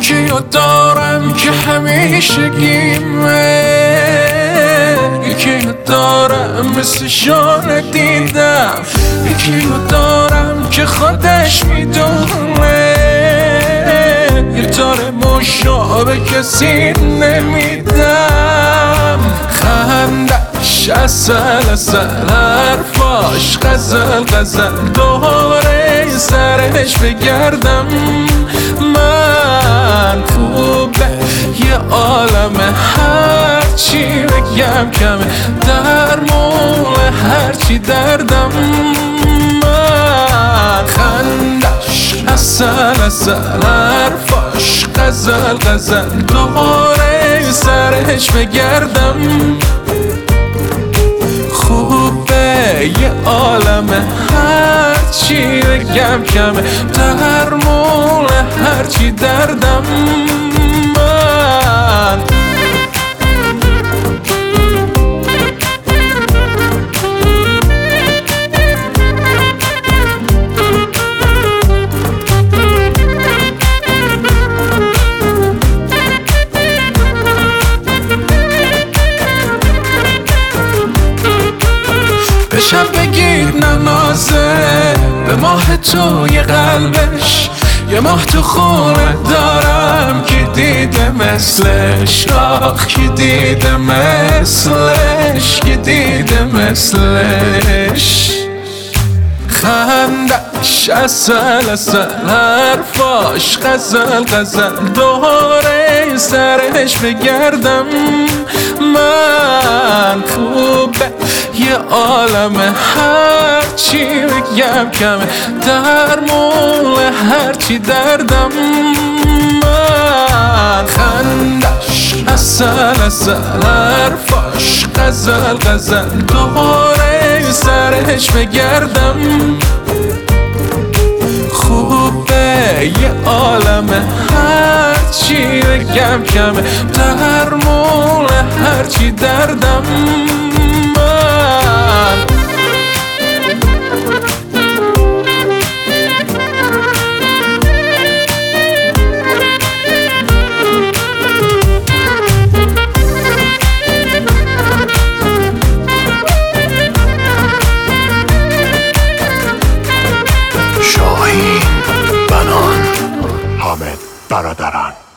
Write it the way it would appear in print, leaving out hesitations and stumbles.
یکیو دارم که همیشه گیمه، یکیو دارم مثل شانه دیدم، یکیو دارم که خودش میدونه یه طور مشابه کسی نمیدم. خندش اصل حرفاش غزل دوره سرش بگردم. من خوبه یه عالمه هرچی بگم کمه، درمون هرچی دردم. من خندش اصل حرفاش غزل دوره سرش بگردم. خوبه یه عالمه هرچی بگم کمه، درمون هرچی دردم. من به شب بگیر ننازه، به ماه توی قلبش یه ماه تو خونه دارم که دیده مثلش، آخ که دیده مثلش، که دیده مثلش. خندش اصل حرفاش غزل دوره سرش بگردم. من خوبه یه عالمه هرچی بگم کمه، درمون هرچی دردم. من خندش اصل حرفاش غزل دوره سرش بگردم. خوبه یه عالمه هرچی بگم کمه، درمون هرچی دردم. شاهین بنان، حامد برادران.